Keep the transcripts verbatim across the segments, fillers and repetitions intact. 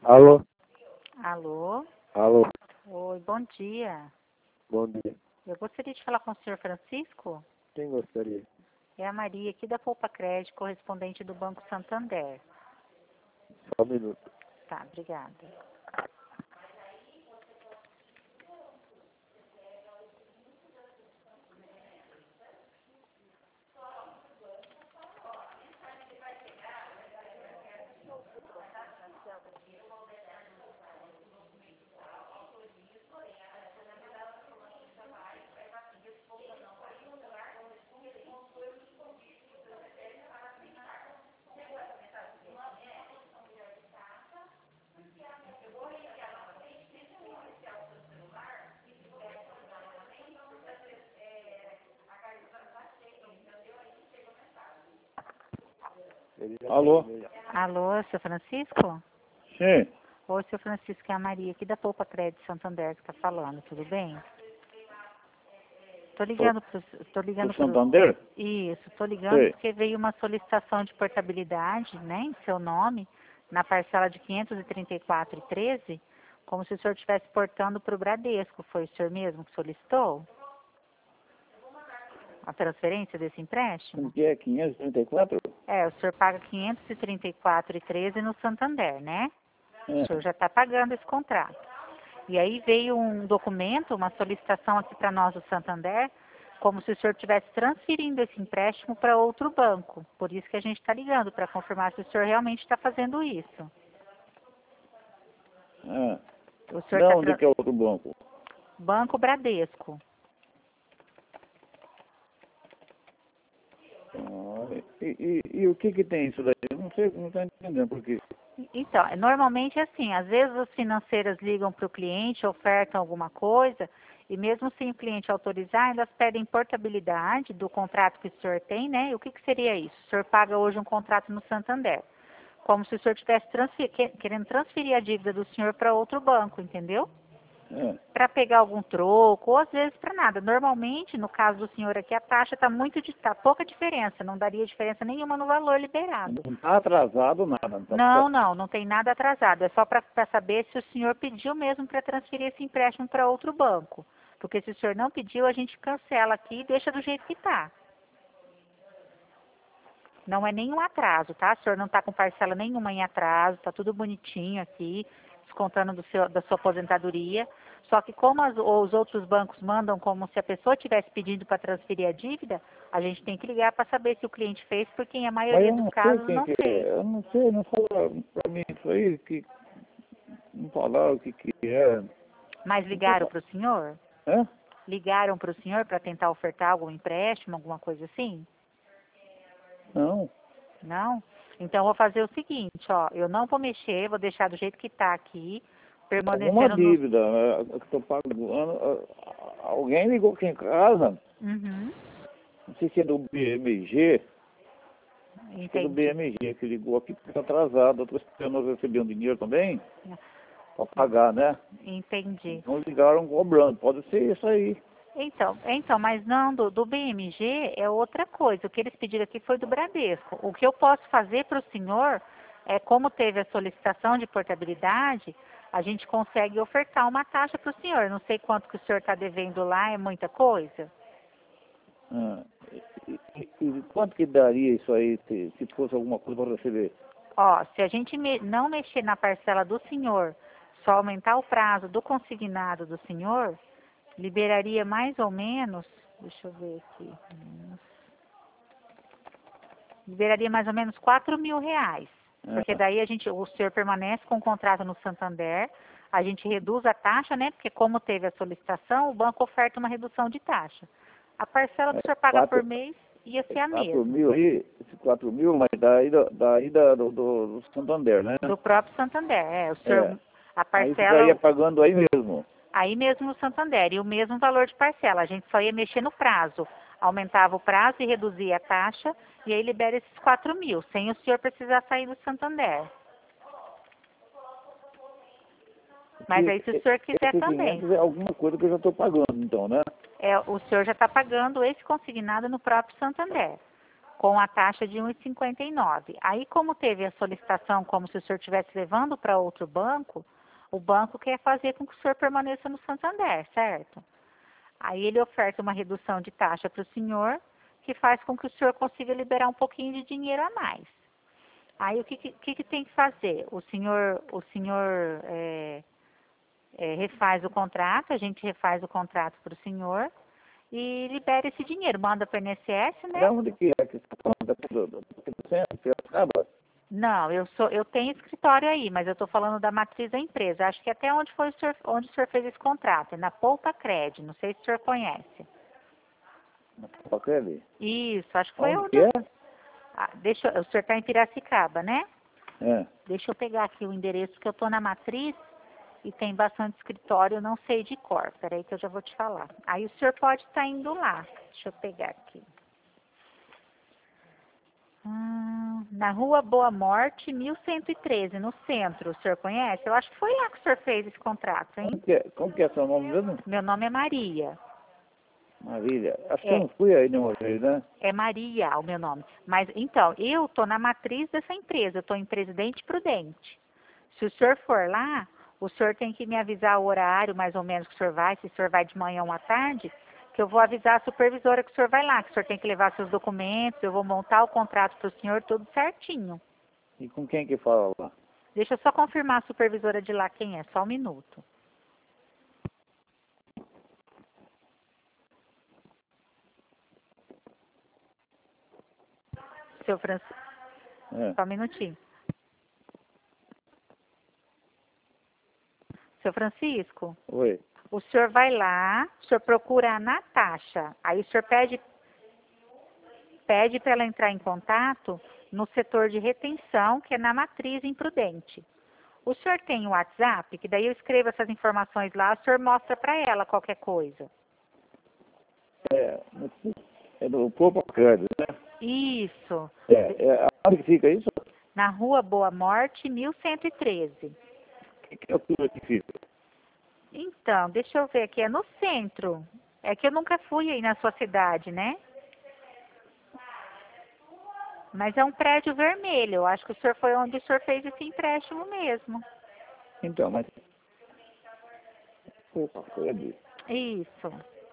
Alô? Alô? Alô? Oi, bom dia. Bom dia. Eu gostaria de falar com o senhor Francisco. Quem gostaria? É a Maria aqui da Poupa Crédito, correspondente do Banco Santander. Só um minuto. Tá, obrigada. Alô? Alô, seu Francisco? Sim. Oi, seu Francisco, é a Maria aqui da Poupa Crédito Santander que está falando, tudo bem? Tô ligando pro... Tô ligando Do pro... Santander? Isso, tô ligando Sei. porque veio uma solicitação de portabilidade, né, em seu nome, na parcela de quinhentos e trinta e quatro reais e treze centavos, como se o senhor estivesse portando para o Bradesco. Foi o senhor mesmo que solicitou a transferência desse empréstimo? Como que é? quinhentos e trinta e quatro? É, o senhor paga quinhentos e trinta e quatro reais e treze centavos no Santander, né? O É. senhor já está pagando esse contrato. E aí veio um documento, uma solicitação aqui para nós do Santander, como se o senhor estivesse transferindo esse empréstimo para outro banco. Por isso que a gente está ligando, para confirmar se o senhor realmente está fazendo isso. É. O senhor De está... onde Tra... que é outro banco? Banco Bradesco. Ah, e, e, e o que que tem isso daí? Eu não sei, não estou entendendo por quê. Então, normalmente é assim, às vezes as financeiras ligam para o cliente, ofertam alguma coisa, e mesmo sem o cliente autorizar, elas pedem portabilidade do contrato que o senhor tem, né? E o que, que seria isso? O senhor paga hoje um contrato no Santander, como se o senhor estivesse transfer... querendo transferir a dívida do senhor para outro banco, entendeu? É. Para pegar algum troco, ou às vezes para nada. Normalmente, no caso do senhor aqui, a taxa está muito, di- tá pouca diferença, não daria diferença nenhuma no valor liberado. Não está atrasado nada. Não, tá, Não, tá- não, não tem nada atrasado. É só para saber se o senhor pediu mesmo para transferir esse empréstimo para outro banco. Porque se o senhor não pediu, a gente cancela aqui e deixa do jeito que está. Não é nenhum atraso, tá? O senhor não está com parcela nenhuma em atraso, está tudo bonitinho aqui, descontando do seu, da sua aposentadoria. Só que como as- os outros bancos mandam como se a pessoa tivesse pedido para transferir a dívida, a gente tem que ligar para saber se o cliente fez, porque em a Mas maioria eu dos não sei casos quem não que fez. é. Eu não sei, não falaram para mim isso aí, que não falaram o que que é. Mas Não sei ligaram fa- para o senhor? Hã? Ligaram para o senhor para tentar ofertar algum empréstimo, alguma coisa assim? Não. Não? Então eu vou fazer o seguinte, ó, eu não vou mexer, vou deixar do jeito que está aqui, Alguma permanecendo no... dívida eh, que estou pagando. eh, Alguém ligou aqui em casa, Uhum, não sei se é do B M G, acho que é do entendi. B M G que ligou aqui porque está atrasado. Eu estou esperando receber um dinheiro também para pagar, né? Entendi. Então ligaram cobrando. Pode ser isso aí. Então, então, mas não, do, do B M G é outra coisa. O que eles pediram aqui foi do Bradesco. O que eu posso fazer para o senhor é, como teve a solicitação de portabilidade, a gente consegue ofertar uma taxa para o senhor. Não sei quanto que o senhor está devendo lá, é muita coisa? Ah, e, e- e quanto que daria isso aí se, se fosse alguma coisa para receber? Ó, se a gente me- não mexer na parcela do senhor, só aumentar o prazo do consignado do senhor, liberaria mais ou menos, deixa eu ver aqui, liberaria mais ou menos quatro mil reais. Porque Ah, daí a gente, o senhor permanece com o contrato no Santander, a gente reduz a taxa, né? Porque como teve a solicitação, o banco oferta uma redução de taxa. A parcela que o é senhor paga por quatro, mês ia é ser a quatro mesma, mil aí, esse quatro mil, mas daí, da- daí da, do, do, do Santander, né? do próprio Santander. É, o É. senhor, a Aí ficaria parcela, pagando aí mesmo. aí mesmo no Santander, e o mesmo valor de parcela. A gente só ia mexer no prazo. Aumentava o prazo e reduzia a taxa, e aí libera esses quatro mil, sem o senhor precisar sair do Santander. Mas Que aí se o senhor quiser esse também, quinhentos é alguma coisa que eu já estou pagando, então, né? é, o senhor já está pagando esse consignado no próprio Santander. com a taxa de um vírgula cinquenta e nove. Aí, como teve a solicitação, como se o senhor estivesse levando para outro banco, o banco quer fazer com que o senhor permaneça no Santander, certo? Aí ele oferta uma redução de taxa para o senhor, que faz com que o senhor consiga liberar um pouquinho de dinheiro a mais. Aí o que, que, que tem que fazer? O senhor, o senhor é, é, refaz o contrato, a gente refaz o contrato para o senhor e libera esse dinheiro, manda para o I N S S, né? Da onde que é que você está falando? Daqui do, do, daqui do centro, Piracicaba? Não, eu sou, eu tenho escritório aí, mas eu estou falando da matriz da empresa. Acho que até onde foi o senhor, onde o senhor fez esse contrato, é na Poupa Cred, não sei se o senhor conhece. Na Papacredi? Isso, acho que foi Onde onde. que é? Ah, deixa, eu- o senhor está em Piracicaba, né? É. Deixa eu pegar aqui o endereço, que eu estou na matriz e tem bastante escritório, eu não sei de cor. Peraí que eu já vou te falar. Aí o senhor pode estar indo lá. Deixa eu pegar aqui. Hum, na Rua Boa Morte, mil cento e treze, no centro. O senhor conhece? Eu acho que foi lá que o senhor fez esse contrato, hein? Como que é, como que é seu nome mesmo? Meu nome é Maria. Maravilha. Acho que eu É, não fui aí nenhuma vez, né? é Maria o meu nome. Mas, então, eu estou na matriz dessa empresa. Eu estou em Presidente Prudente. Se o senhor for lá, o senhor tem que me avisar o horário, mais ou menos, que o senhor vai. Se o senhor vai de manhã ou à tarde, que eu vou avisar a supervisora que o senhor vai lá, que o senhor tem que levar seus documentos, eu vou montar o contrato para o senhor, tudo certinho. E com quem que fala lá? Deixa eu só confirmar a supervisora de lá quem é, só um minuto. Seu Francisco, É. só um minutinho. Seu Francisco, Oi. o senhor vai lá, o senhor procura a Natasha, aí o senhor pede, pede para ela entrar em contato no setor de retenção, que é na matriz imprudente. O senhor tem o WhatsApp, que daí eu escrevo essas informações lá, o senhor mostra para ela qualquer coisa. É, no- é do Papacredi, né? Isso, É, é. Onde que fica isso? na Rua Boa Morte, mil cento e treze. Que, que altura que fica? Então, deixa eu ver aqui, é no centro. É que eu nunca fui aí na sua cidade, né? Mas é um prédio vermelho. Eu acho que o senhor foi onde o senhor fez esse empréstimo mesmo. Então, mas... Papacredi. Isso.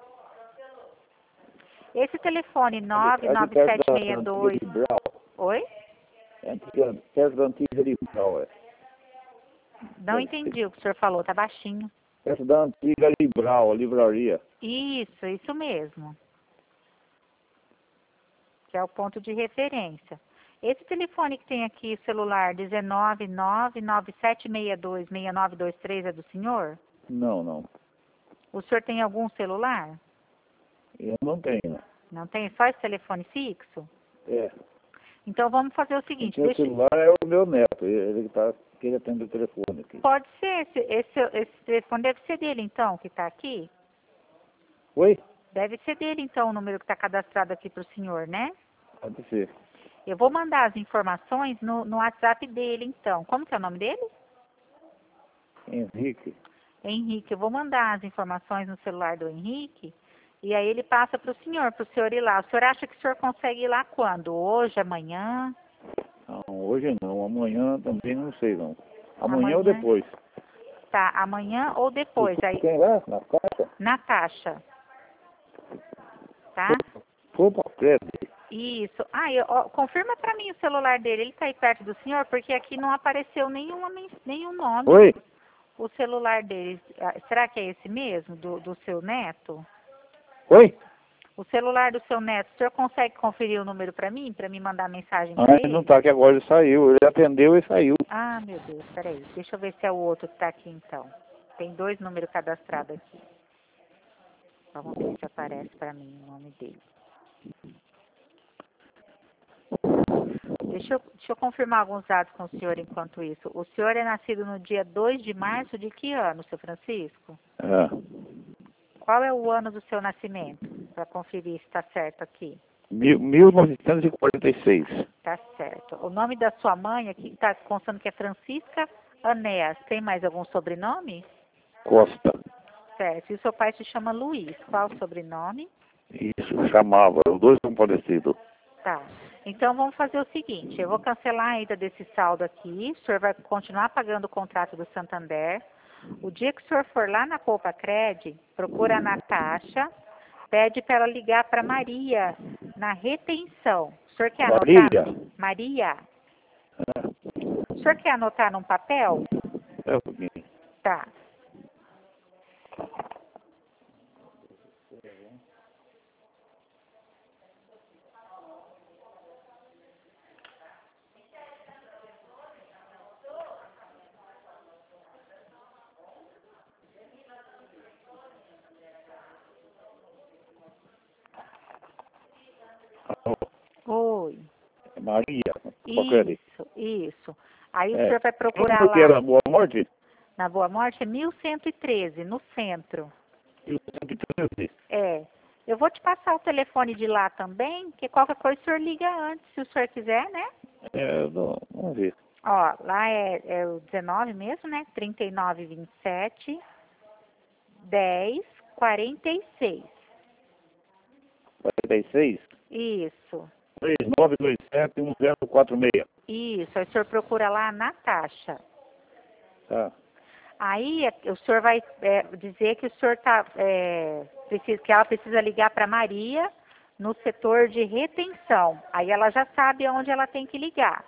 Esse telefone Ali, ali perto da, da antiga nove nove sete seis dois. Libral. Oi? É antiga, perto da antiga Libral, é. Não entendi o que o senhor falou, tá baixinho. Perto da antiga Libral, a livraria. Isso, isso mesmo. Que é o ponto de referência. Esse telefone que tem aqui, celular um nove nove nove sete seis dois seis nove dois três, é do senhor? Não, não. O senhor tem algum celular? Eu não tenho. Não tem? Só esse telefone fixo? É. Então vamos fazer o Quem seguinte, tem o deixa... celular é o meu neto. Ele está querendo atender o telefone aqui. Pode ser, esse, esse, esse telefone deve ser dele então, que está aqui? Oi? Deve ser dele então o número que está cadastrado aqui para o senhor, né? Pode ser. Eu vou mandar as informações no, no WhatsApp dele então. Como que é o nome dele? Henrique. Henrique. Eu vou mandar as informações no celular do Henrique e aí ele passa para o senhor, para o senhor ir lá. O senhor acha que o senhor consegue ir lá quando? Hoje, amanhã? Não, hoje não. Amanhã também não sei não. Amanhã, ou Amanhã? depois. Tá, amanhã ou depois. Aí, Quem lá? Na caixa? Natasha. Tá? Poupa crédito. Isso. Ah, eu, ó, confirma para mim o celular dele. Ele está aí perto do senhor, porque aqui não apareceu nenhuma, men- nenhum nome. Oi? O celular dele, ah, será que é esse mesmo, do, do seu neto? Oi? O celular do seu neto, o senhor consegue conferir o número para mim, para me mandar mensagem Ah, para ele ele? não está aqui agora, ele saiu. Ele atendeu e saiu. Ah, meu Deus, peraí. Deixa eu ver se é o outro que está aqui então. Tem dois números cadastrados aqui. Vamos ver se aparece para mim o nome dele. Deixa eu, deixa eu confirmar alguns dados com o senhor enquanto isso. O senhor é nascido no dia dois de março de que ano, seu Francisco? É. Qual é o ano do seu nascimento? Para conferir se está certo aqui. Mil, mil novecentos e quarenta e seis. Tá certo. O nome da sua mãe aqui está constando que é Francisca Anéas. Tem mais algum sobrenome? Costa. Certo. E o seu pai se chama Luiz. Qual o sobrenome? Isso, chamava. Os dois são parecidos. Tá. Então, vamos fazer o seguinte, eu vou cancelar a ida desse saldo aqui, o senhor vai continuar pagando o contrato do Santander. O dia que o senhor for lá na Poupa Cred, procura a Natasha, pede para ela ligar para Maria, na retenção. O senhor quer anotar? Marília? Maria. Ah, O senhor quer anotar num papel? é um pouquinho. Tá. Alô, Oi. Maria, qualquer. Isso, isso. Aí o É. senhor vai procurar Como que era lá, a Boa Morte? na Boa Morte, é mil cento e treze, no centro. mil cento e treze. É. Eu vou te passar o telefone de lá também, que qualquer coisa o senhor liga antes, se o senhor quiser, né? É, não, vamos ver. Ó, lá é, é o dezenove mesmo, né? trinta e nove, vinte e sete, dez, quarenta e seis. quarenta e seis, Isso, três nove dois sete, um zero quatro seis. isso. Aí o senhor procura lá a Natasha. Tá. Aí é, o senhor vai é, dizer que o senhor tá, é, precisa, que ela precisa ligar para Maria no setor de retenção. Aí ela já sabe aonde ela tem que ligar.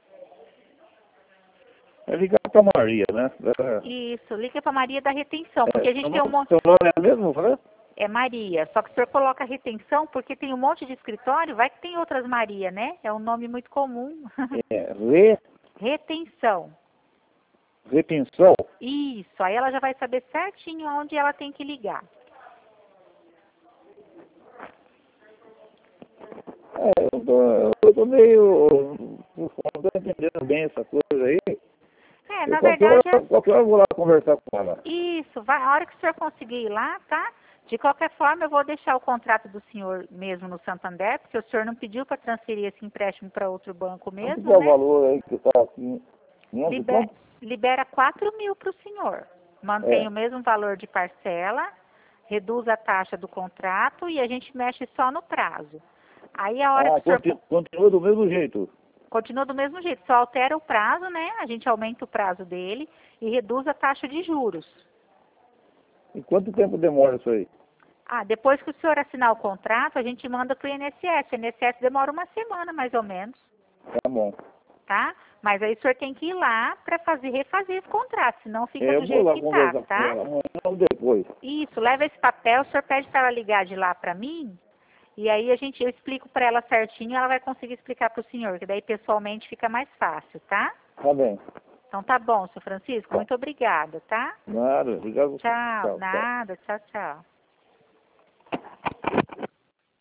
É ligar pra Maria, né? É, Isso, liga para Maria da retenção, porque a é, gente seu tem um nome monte. seu nome é mesmo, né? É Maria, só que o senhor coloca retenção porque tem um monte de escritório, vai que tem outras Maria, né? É um nome muito comum. É, re, Retenção. retenção. Isso, aí ela já vai saber certinho aonde ela tem que ligar. É, eu tô, eu tô meio, não tô entendendo bem essa coisa aí. É, Eu, na qualquer, verdade é hora, qualquer hora eu vou lá conversar com ela. isso, vai, a hora que o senhor conseguir ir lá, tá? De qualquer forma, eu vou deixar o contrato do senhor mesmo no Santander, porque o senhor não pediu para transferir esse empréstimo para outro banco Quanto mesmo, que é o né? valor aí que tá aqui? quinhentos e Liber, quanto? libera quatro mil para o senhor. Mantém É. o mesmo valor de parcela, reduz a taxa do contrato e a gente mexe só no prazo. Aí a hora Ah, que o senhor continua, continua do mesmo jeito. continua do mesmo jeito, só altera o prazo, né? A gente aumenta o prazo dele e reduz a taxa de juros. E quanto tempo demora isso aí? Ah, depois que o senhor assinar o contrato, a gente manda para o I N S S. O I N S S demora uma semana, mais ou menos, Tá bom. tá? Mas aí o senhor tem que ir lá para fazer, refazer esse contrato, senão fica É, do eu vou jeito lá que tá, conversar com tá? ela amanhã ou depois. Isso, leva esse papel, o senhor pede para ela ligar de lá para mim, e aí a gente, eu explico para ela certinho, ela vai conseguir explicar para o senhor, que daí pessoalmente fica mais fácil, tá? Tá bem. Então tá bom, senhor Francisco, muito obrigada, tá? Nada, obrigado. Tchau, Tchau, tchau. nada, tchau, tchau.